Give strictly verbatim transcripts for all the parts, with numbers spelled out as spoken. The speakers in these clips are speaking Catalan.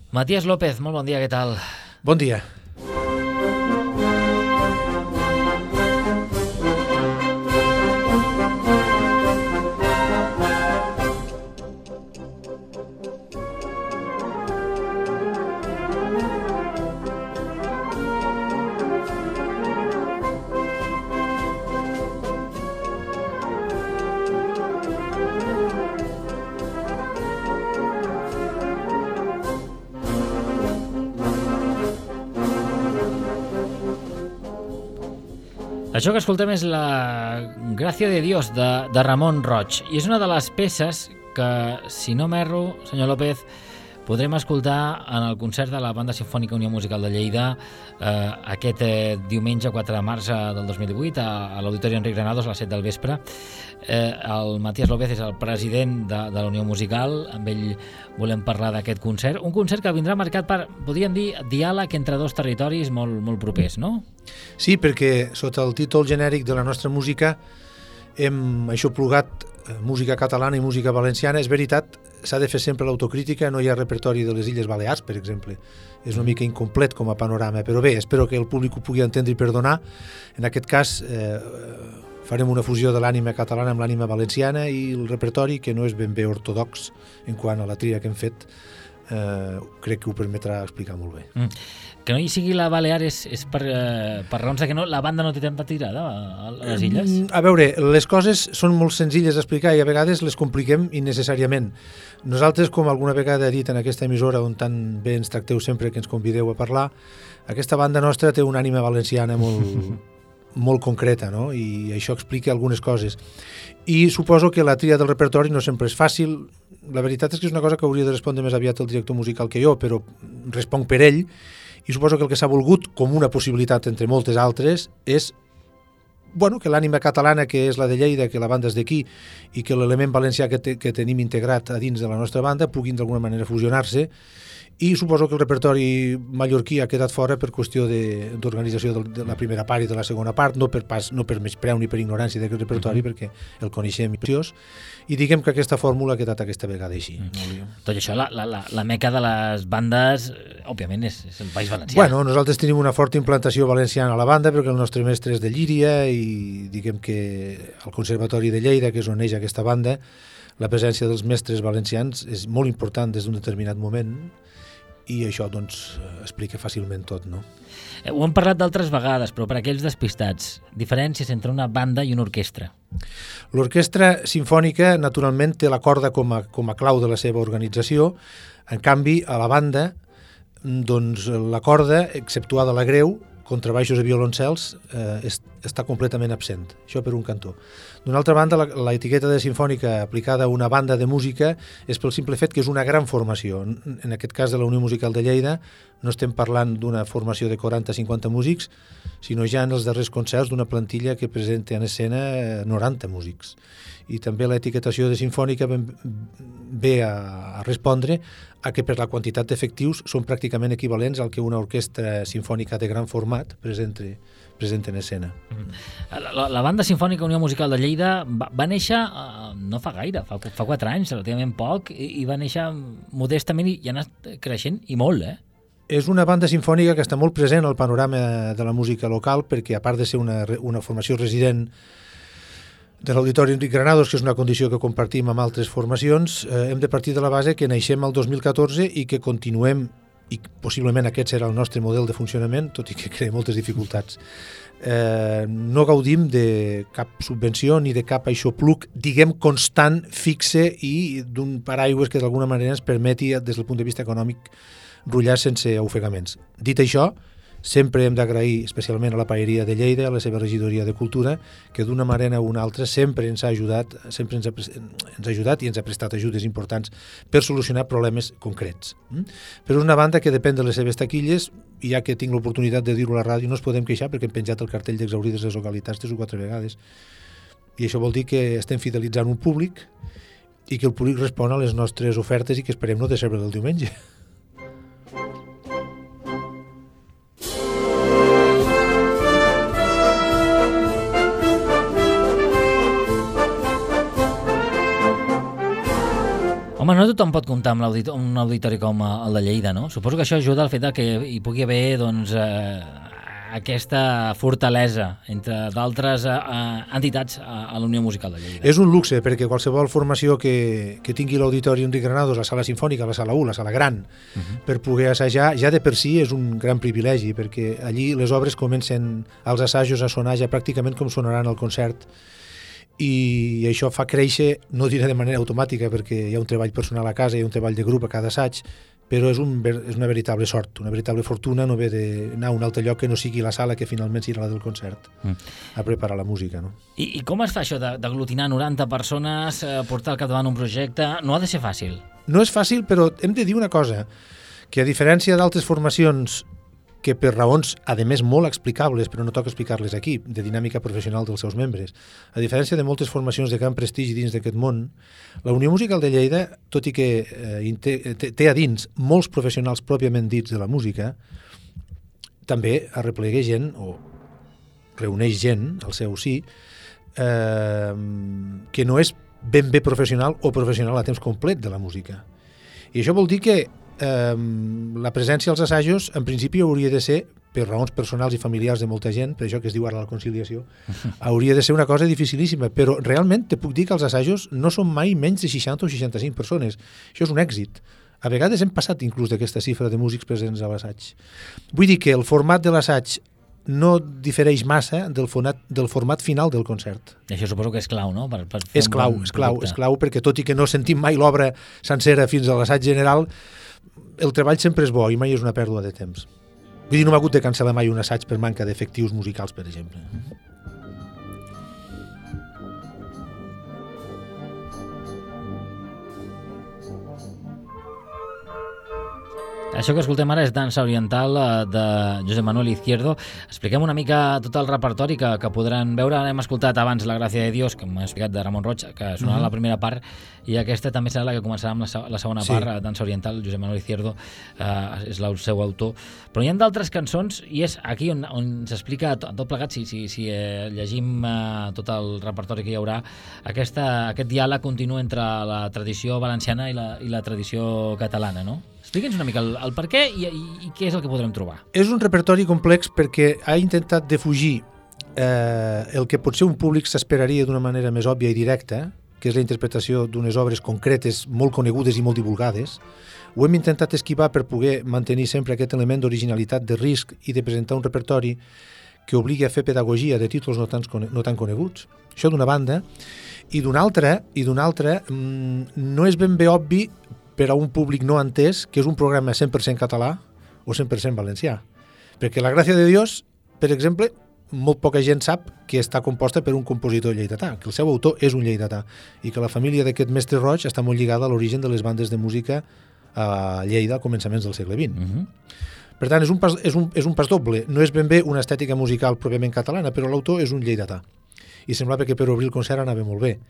Matías López, molt bon dia, què tal? Bon dia. Això que escoltem és la Gràcia de Dios de, de Ramon Roig i és una de les peces que, si no m'erro, senyor López, podrem escoltar en el concert de la Banda Simfònica Unió Musical de Lleida eh, aquest eh, diumenge quatre de març del dos mil divuit a, a l'Auditori Enric Granados a les set del vespre. Eh, el Matías López és el president de, de la Unió Musical, amb ell volem parlar d'aquest concert, un concert que vindrà marcat per, podríem dir, diàleg entre dos territoris molt, molt propers, no? Sí, perquè sota el títol genèric de la nostra música hem aixoplugat música catalana i música valenciana. És veritat, s'ha de fer sempre l'autocrítica, no hi ha repertori de les Illes Balears, per exemple. És una mica incomplet com a panorama, però bé, espero que el públic ho pugui entendre i perdonar. En aquest cas, eh, farem una fusió de l'ànima catalana amb l'ànima valenciana i el repertori, que no és ben bé ortodox en quant a la tria que hem fet, eh, crec que ho permetrà explicar molt bé. Mm. Que no hi sigui la Balear és, és per, eh, per raons que no, la banda no té tanta tirada a, a les illes? A veure, les coses són molt senzilles d'explicar i a vegades les compliquem innecessàriament. Nosaltres, com alguna vegada he dit en aquesta emissora on tan bé ens tracteu sempre que ens convideu a parlar, aquesta banda nostra té una ànima valenciana molt, molt concreta, no? I això explica algunes coses. I suposo que la tria del repertori no sempre és fàcil. La veritat és que és una cosa que hauria de respondre més aviat el director musical que jo, però responc per ell. I suposo que el que s'ha volgut, com una possibilitat entre moltes altres, és bueno, que l'ànima catalana, que és la de Lleida, que la banda és d'aquí, i que l'element valencià que, te, que tenim integrat a dins de la nostra banda puguin d'alguna manera fusionar-se. I suposo que el repertori mallorquí ha quedat fora per qüestió d'organització de, de la primera part i de la segona part, no per, pas, no per menyspreu ni per ignorància d'aquest repertori, uh-huh. perquè el coneixem i preciós, i diguem que aquesta fórmula ha quedat aquesta vegada així. Uh-huh. Tot això, la, la, la meca de les bandes, òbviament, és, és el País Valencià. Bueno, nosaltres tenim una forta implantació valenciana a la banda, perquè el nostre mestre és de Llíria, i diguem que al Conservatori de Lleida, que és on neix aquesta banda, la presència dels mestres valencians és molt important des d'un determinat moment, i això doncs explica fàcilment tot, no? Ho hem parlat d'altres vegades, però per aquells despistats, diferències entre una banda i una orquestra. L'orquestra simfònica, naturalment, té la corda com a, com a clau de la seva organització. En canvi, a la banda, doncs la corda, exceptuada la greu, contrabaixos i violoncels, eh, est, està completament absent. Això per un cantó. D'una altra banda, la, la etiqueta de simfònica aplicada a una banda de música és pel simple fet que és una gran formació. En aquest cas de la Unió Musical de Lleida no estem parlant d'una formació de quaranta a cinquanta músics, sinó ja en els darrers concerts d'una plantilla que presenta en escena noranta músics. I també l'etiquetació de simfònica ve a, a respondre a que per la quantitat d'efectius són pràcticament equivalents al que una orquestra simfònica de gran format presenta, presenta en escena. La, la, la Banda Simfònica Unió Musical de Lleida va, va néixer uh, no fa gaire, fa, fa quatre anys, relativament poc, i, i va néixer modestament i, i ha anat creixent i molt, eh? És una banda simfònica que està molt present al panorama de la música local perquè, a part de ser una, una formació resident de l'Auditori Enric Granados, que és una condició que compartim amb altres formacions, eh, hem de partir de la base que naixem el dos mil catorze i que continuem, i possiblement aquest serà el nostre model de funcionament, tot i que crea moltes dificultats. Eh, no gaudim de cap subvenció ni de cap aixopluc, diguem, constant, fixe i d'un paraigües que d'alguna manera ens permeti, des del punt de vista econòmic, brullar sense ofegaments. Dit això, sempre hem d'agrair especialment a la Paeria de Lleida, a la seva regidoria de Cultura, que d'una manera o una altra sempre ens ha ajudat, sempre ens ha, ens ha ajudat i ens ha prestat ajudes importants per solucionar problemes concrets. Però és una banda que depèn de les seves taquilles, i ja que tinc l'oportunitat de dir-ho a la ràdio, no es podem queixar perquè hem penjat el cartell d'exhaurides les localitats tres o quatre vegades. I això vol dir que estem fidelitzant un públic i que el públic respon a les nostres ofertes i que esperem no decebre el diumenge. Home, no, tothom pot comptar amb auditor, un auditori com el de Lleida, no? Suposo que això ajuda al fet que hi pugui haver doncs, eh, aquesta fortalesa entre d'altres eh, entitats a, a la Unió Musical de Lleida. És un luxe, perquè qualsevol formació que, que tingui l'Auditori Enric Granados, la sala sinfònica, la sala u, la sala gran, uh -huh. per poder assajar, ja de per si és un gran privilegi, perquè allí les obres comencen als assajos a sonar ja pràcticament com sonaran al concert, i això fa créixer, no diré de manera automàtica, perquè hi ha un treball personal a casa, hi ha un treball de grup a cada assaig, però és, un, és una veritable sort, una veritable fortuna no haver d'anar a un altre lloc que no sigui la sala que finalment serà la del concert, mm. a preparar la música. No? I, I com es fa això d'aglutinar noranta persones, eh, portar al capdavant un projecte? No ha de ser fàcil. No és fàcil, però hem de dir una cosa, que a diferència d'altres formacions que per raons, a més, molt explicables, però no toca explicar-les aquí, de dinàmica professional dels seus membres. A diferència de moltes formacions de gran prestigi dins d'aquest món, la Unió Musical de Lleida, tot i que eh, té, té a dins molts professionals pròpiament dits de la música, també arreplega gent, o reuneix gent, al seu sí, eh, que no és ben bé professional o professional a temps complet de la música. I això vol dir que Um, la presència als assajos en principi hauria de ser, per raons personals i familiars de molta gent, per això que es diu ara la conciliació, hauria de ser una cosa dificilíssima, però realment te puc dir que els assajos no són mai menys de seixanta o seixanta-cinc persones. Això és un èxit. A vegades hem passat inclús d'aquesta xifra de músics presents a l'assaig. Vull dir que el format de l'assaig no difereix massa del format, del format final del concert. I això suposo que és clau, no? Per, per és clau, bon és clau, és clau, perquè tot i que no sentim mai l'obra sencera fins a l'assaig general, el treball sempre és bo i mai és una pèrdua de temps. Vull dir, no m'ha hagut de cancel·lar mai un assaig per manca d'efectius musicals, per exemple. Això que escoltem ara és Dansa Oriental de Josep Manuel Izquierdo. Expliquem una mica tot el repertori que, que podran veure. Hem escoltat abans La Gràcia de Dios, que m'ha explicat, de Ramon Roig, que sonarà uh-huh. la primera part, i aquesta també serà la que començarà amb la, la segona sí. part, Dansa Oriental. Josep Manuel Izquierdo eh, és el seu autor. Però hi ha d'altres cançons, i és aquí on, on s'explica tot, tot plegat, si, si, si eh, llegim eh, tot el repertori que hi haurà, aquesta, aquest diàleg continu entre la tradició valenciana i la, i la tradició catalana, no? Explica'ns una mica el, el per què i, i, i què és el que podrem trobar. És un repertori complex perquè ha intentat defugir eh, el que potser un públic s'esperaria d'una manera més òbvia i directa, que és la interpretació d'unes obres concretes, molt conegudes i molt divulgades. Ho hem intentat esquivar per poder mantenir sempre aquest element d'originalitat, de risc i de presentar un repertori que obligui a fer pedagogia de títols no tan, no tan coneguts. Això d'una banda. I d'una altra, i d'una altra mmm, no és ben bé obvi per a un públic no entès, que és un programa cent per cent català o cent per cent valencià. Perquè La Gràcia de Dios, per exemple, molt poca gent sap que està composta per un compositor lleidatà, que el seu autor és un lleidatà, i que la família d'aquest mestre Roig està molt lligada a l'origen de les bandes de música a Lleida a començaments del segle vint. Uh-huh. Per tant, és un, pas, és, un, és un pas doble. No és ben bé una estètica musical pròpiament catalana, però l'autor és un lleidatà. I semblava que per obrir el concert anava molt bé.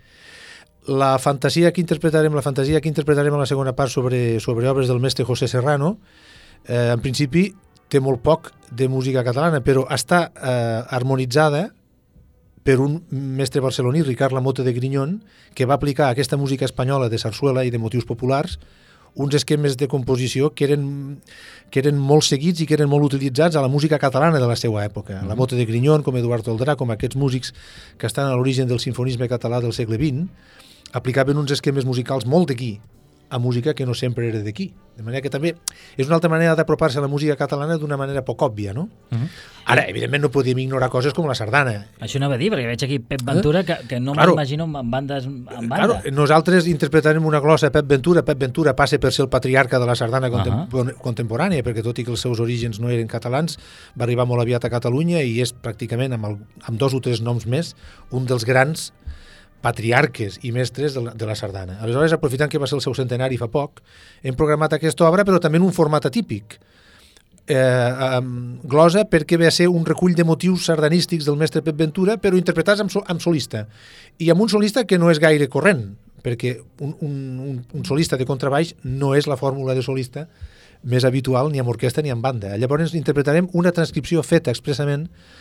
La fantasia que interpretarem, la fantasia que interpretarem a la segona part sobre, sobre obres del mestre José Serrano, eh, en principi té molt poc de música catalana, però està eh, harmonitzada per un mestre barceloní, Ricard Lamote de Grignon, que va aplicar a aquesta música espanyola de sarsuela i de motius populars uns esquemes de composició que eren, que eren molt seguits i que eren molt utilitzats a la música catalana de la seva època. Mm-hmm. Lamote de Grignon, com Eduard Toldrà, com aquests músics que estan a l'origen del sinfonisme català del segle vint, aplicaven uns esquemes musicals molt d'aquí a música que no sempre era d'aquí. De manera que també és una altra manera d'apropar-se a la música catalana d'una manera poc òbvia, no? Uh-huh. Ara, evidentment, no podíem ignorar coses com la sardana. Això anava a dir, perquè veig aquí Pep Ventura, que, que no claro. m'imagino en bandes en banda. Claro, nosaltres interpretarem una glossa a Pep Ventura. Pep Ventura passa per ser el patriarca de la sardana contem uh-huh. contemporània, perquè tot i que els seus orígens no eren catalans, va arribar molt aviat a Catalunya i és pràcticament, amb, el, amb dos o tres noms més, un dels grans patriarques i mestres de la, de la sardana. Aleshores, aprofitant que va ser el seu centenari fa poc, hem programat aquesta obra, però també en un format atípic. Eh, eh, glosa perquè ve a ser un recull de motius sardanístics del mestre Pep Ventura, però interpretats amb, so, amb solista. I amb un solista que no és gaire corrent, perquè un, un, un solista de contrabaix no és la fórmula de solista més habitual ni amb orquestra ni amb banda. Llavors interpretarem una transcripció feta expressament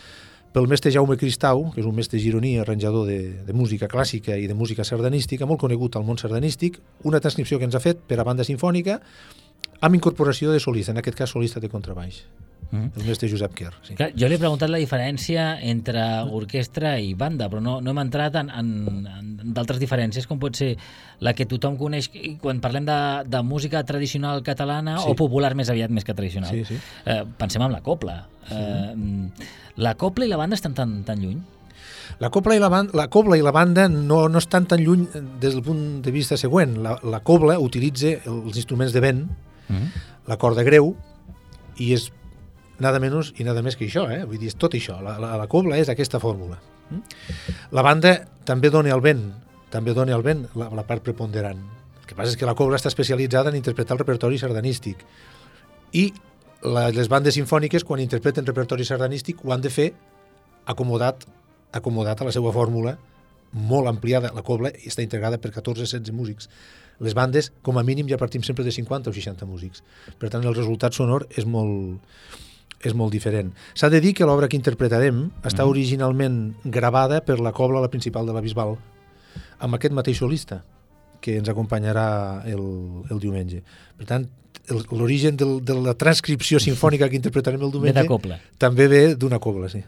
pel mestre Jaume Cristau, que és un mestre gironí, arranjador de, de música clàssica i de música sardanística, molt conegut al món sardanístic, una transcripció que ens ha fet per a banda sinfònica amb incorporació de solista, en aquest cas solista de contrabaix. Mm. El mestre Josep Quer. Sí. Clar, jo li he preguntat la diferència entre orquestra i banda, però no, no hem entrat en, en, en d'altres diferències, com pot ser la que tothom coneix quan parlem de, de música tradicional catalana, sí, o popular més aviat més que tradicional. Sí, sí. Eh, pensem en la copla. Sí. Eh, la copla i la banda estan tan, tan lluny? La copla i la banda, la cobla i la banda no, no estan tan lluny des del punt de vista següent. La, la cobla utilitza els instruments de vent, mm. la corda greu, i és nada menys i nada més que això, eh? Vull dir, és tot això. La, la, la cobla és aquesta fórmula. La banda també dona el vent, també dona el vent la, la part preponderant. El que passa és que la cobla està especialitzada en interpretar el repertori sardanístic. I la, les bandes sinfòniques, quan interpreten repertori sardanístic, ho han de fer acomodat, acomodat a la seva fórmula, molt ampliada. La cobla està integrada per catorze a setze músics. Les bandes, com a mínim, ja partim sempre de cinquanta o seixanta músics. Per tant, el resultat sonor és molt... és molt diferent. S'ha de dir que l'obra que interpretarem està mm. originalment gravada per la cobla, la principal de la Bisbal, amb aquest mateix solista que ens acompanyarà el, el diumenge. Per tant, l'origen de la transcripció sinfònica que interpretarem el diumenge també ve d'una cobla, sí.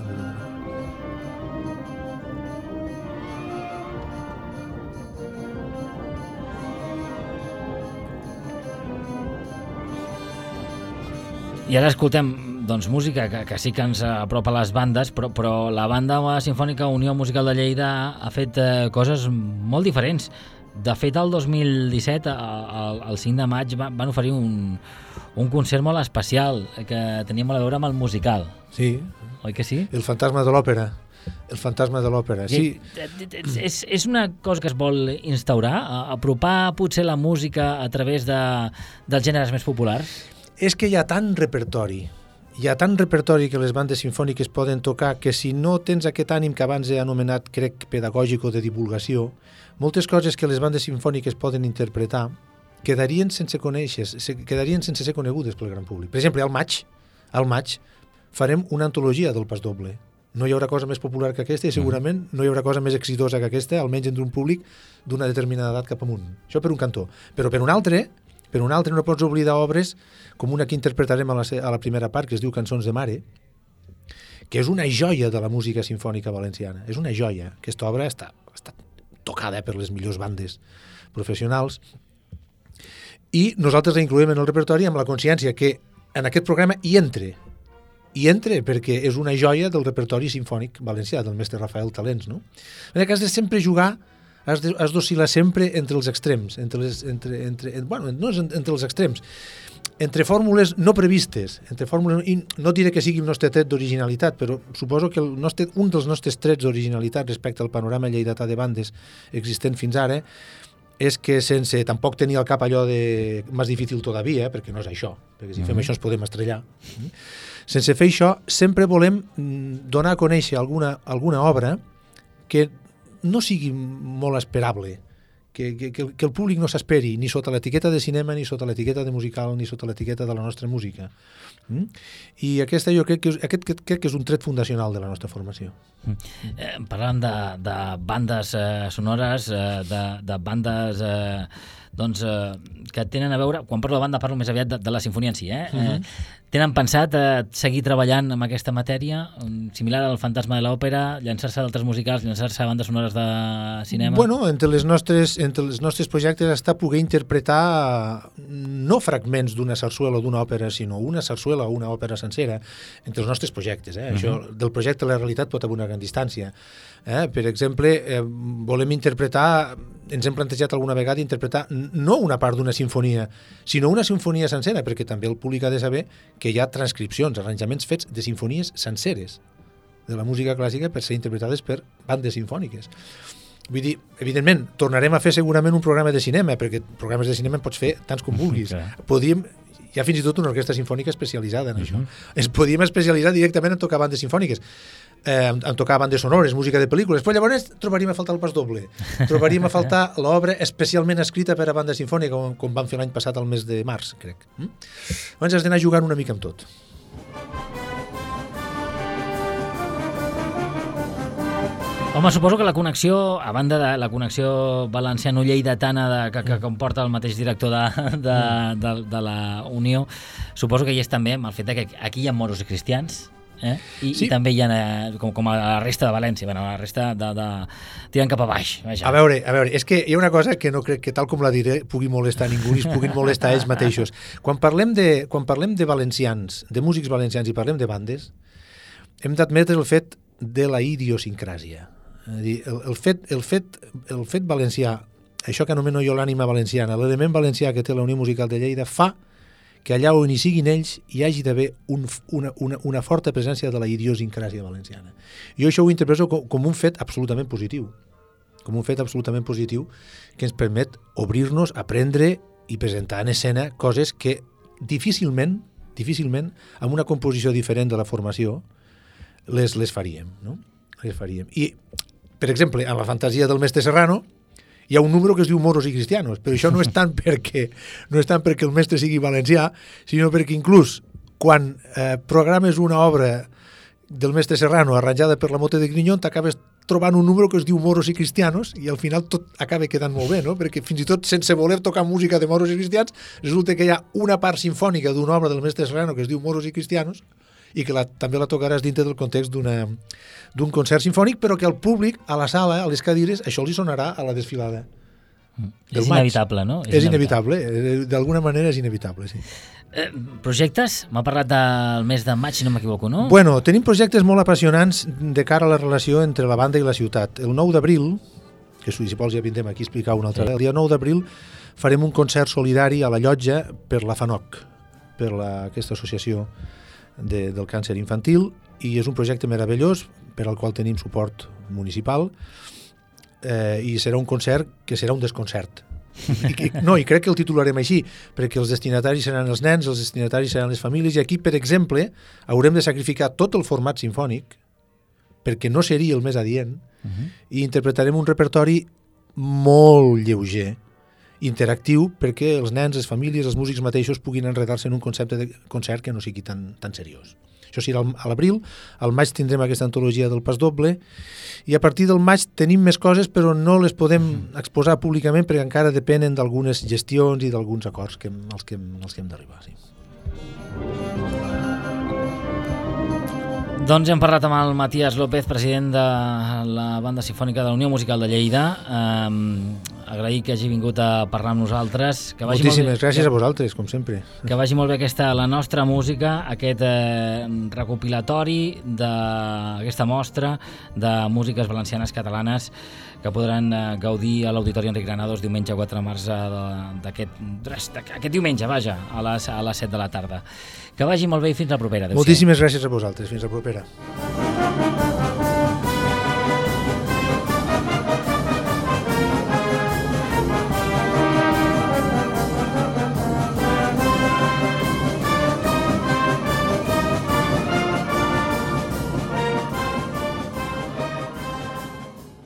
I ara escoltem doncs, música que, que sí que ens apropa a les bandes, però, però la banda sinfònica Unió Musical de Lleida ha fet eh, coses molt diferents. De fet, el dos mil disset, el, el cinc de maig, van oferir un, un concert molt especial que tenia molt a veure amb el musical. Sí. Oi que sí? El fantasma de l'òpera. El fantasma de l'òpera, sí. És, és una cosa que es vol instaurar? Apropar potser la música a través de, dels gèneres més populars? És que hi ha tant repertori, hi ha tant repertori que les bandes sinfòniques poden tocar que si no tens aquest ànim que abans he anomenat, crec, pedagògic o de divulgació, moltes coses que les bandes sinfòniques poden interpretar quedarien sense conèixer, quedarien sense ser conegudes pel gran públic. Per exemple, al maig, al maig farem una antologia del pas doble. No hi haurà cosa més popular que aquesta i segurament no hi haurà cosa més exitosa que aquesta, almenys entre un públic d'una determinada edat cap amunt. Això per un cantó. Però per un altre... Per un altre no pots oblidar obres com una que interpretarem a la, a la primera part, que es diu Cançons de Mare, que és una joia de la música sinfònica valenciana. És una joia. Aquesta obra està, està tocada per les millors bandes professionals i nosaltres la incloem en el repertori amb la consciència que en aquest programa hi entre. Hi entre perquè és una joia del repertori sinfònic valencià, del mestre Rafael Talents. No? En aquest cas de sempre jugar has d'oscil·lar sempre entre els extrems, entre les, entre, entre, bueno, no és entre els extrems, entre fórmules no previstes, entre fórmules, i no diré que sigui el nostre tret d'originalitat, però suposo que el nostre, un dels nostres trets d'originalitat respecte al panorama lleidatà de bandes existent fins ara és que sense tampoc tenir al cap allò de més difícil todavía, perquè no és això, perquè si fem mm-hmm. això ens podem estrellar, sense fer això sempre volem donar a conèixer alguna, alguna obra que no sigui molt esperable, que, que, que el públic no s'esperi ni sota l'etiqueta de cinema, ni sota l'etiqueta de musical, ni sota l'etiqueta de la nostra música. Mm? I aquesta jo crec que, és, aquest, crec que és un tret fundacional de la nostra formació. Mm. Eh, parlant de, de bandes eh, sonores, eh, de, de bandes eh, doncs, eh, que tenen a veure, quan parlo de banda parlo més aviat de, de la sinfonia en si, eh? Mm-hmm. eh tenen pensat eh, seguir treballant amb aquesta matèria, similar al Fantasma de l'Òpera, llançar-se d'altres musicals, llançar-se a bandes sonores de cinema? Bueno, entre les nostres, entre els nostres projectes està poder interpretar no fragments d'una sarsuela o d'una òpera, sinó una sarsuela o una òpera sencera, entre els nostres projectes. Eh? Uh-huh. Això, del projecte a la realitat pot haver una gran distància. Eh? Per exemple, eh, volem interpretar, ens hem plantejat alguna vegada interpretar no una part d'una sinfonia, sinó una sinfonia sencera, perquè també el públic ha de saber que hi ha transcripcions, arranjaments fets de sinfonies senceres de la música clàssica per ser interpretades per bandes sinfòniques. Vull dir, evidentment, tornarem a fer segurament un programa de cinema, perquè programes de cinema en pots fer tants com vulguis. Podríem, hi ha fins i tot una orquestra sinfònica especialitzada en això. Ens podíem especialitzar directament en tocar bandes sinfòniques, eh, en tocar bandes sonores, música de pel·lícules, però llavors trobaríem a faltar el pas doble. Trobaríem a faltar l'obra especialment escrita per a banda sinfònica, com, com vam fer l'any passat al mes de març, crec. Mm? Llavors has d'anar jugant una mica amb tot. Home, suposo que la connexió, a banda de la connexió valenciano-lleidatana de, que, que comporta el mateix director de, de, de, de la Unió, suposo que hi és també amb el fet que aquí hi ha moros i cristians, eh? I, sí. I també hi ha, com, com a la resta de València, bueno, la resta de, de... tirant cap a baix. Vaja. A veure, a veure, és que hi ha una cosa que no crec que, tal com la diré, pugui molestar ningú ni es puguin molestar ells mateixos. Quan parlem de, quan parlem de valencians, de músics valencians i parlem de bandes, hem d'admetre el fet de la idiosincràsia. El, el, fet, el, fet, el fet valencià, això que anomeno jo l'ànima valenciana, l'element valencià que té la Unió Musical de Lleida fa que allà on hi siguin ells hi hagi d'haver un, una, una, una forta presència de la idiosincràsia valenciana. Jo això ho interpreto com, com un fet absolutament positiu, com un fet absolutament positiu que ens permet obrir-nos, aprendre i presentar en escena coses que difícilment, difícilment, amb una composició diferent de la formació, les, les faríem, no? Les faríem. I, per exemple, en la fantasia del mestre Serrano hi ha un número que es diu Moros i Cristianos, però això no és tant perquè, no és tant perquè el mestre sigui valencià, sinó perquè inclús quan eh, programes una obra del mestre Serrano arranjada per la Mota de Grinyón, t'acabes trobant un número que es diu Moros i Cristianos i al final tot acaba quedant molt bé, no? Perquè fins i tot sense voler tocar música de Moros i Cristians resulta que hi ha una part sinfònica d'una obra del mestre Serrano que es diu Moros i Cristianos i que la, també la tocaràs dintre del context d'una, d'un concert sinfònic, però que al públic, a la sala, a les cadires, això li sonarà a la desfilada. És inevitable, no? És, és inevitable, inevitable. D'alguna manera és inevitable, sí. Eh, projectes? M'ha parlat del mes de maig, si no m'equivoco, no? Bueno, tenim projectes molt apassionants de cara a la relació entre la banda i la ciutat. El nou d'abril, que si vols ja vindrem aquí a explicar una altra sí. El dia nou d'abril farem un concert solidari a la Llotja per la FANOC, per la, aquesta associació De, del càncer infantil, i és un projecte meravellós per al qual tenim suport municipal eh, i serà un concert que serà un desconcert. I, i, no, i crec que el titularem així, perquè els destinataris seran els nens, els destinataris seran les famílies, i aquí, per exemple, haurem de sacrificar tot el format sinfònic perquè no seria el més adient, uh-huh. i interpretarem un repertori molt lleuger, interactiu, perquè els nens, les famílies, els músics mateixos puguin enredar-se en un concepte de concert que no sigui tan, tan seriós. Això serà a l'abril, al maig tindrem aquesta antologia del pas doble, i a partir del maig tenim més coses, però no les podem exposar públicament perquè encara depenen d'algunes gestions i d'alguns acords que, als, que, als que hem d'arribar. Sí. Doncs hem parlat amb el Matías López, president de la Banda Simfònica de la Unió Musical de Lleida. Eh, agrair que hagi vingut a parlar amb nosaltres. Que vagi Moltíssimes molt bé, gràcies que, a vosaltres, com sempre. Que vagi molt bé aquesta, la nostra música, aquest eh, recopilatori d'aquesta mostra de músiques valencianes catalanes que podran eh, gaudir a l'Auditori Enric Granados diumenge quatre de març d'aquest aquest diumenge, vaja, a les, a les set de la tarda. Que vagi molt bé i fins la propera. Moltíssimes gràcies a vosaltres. Fins la propera.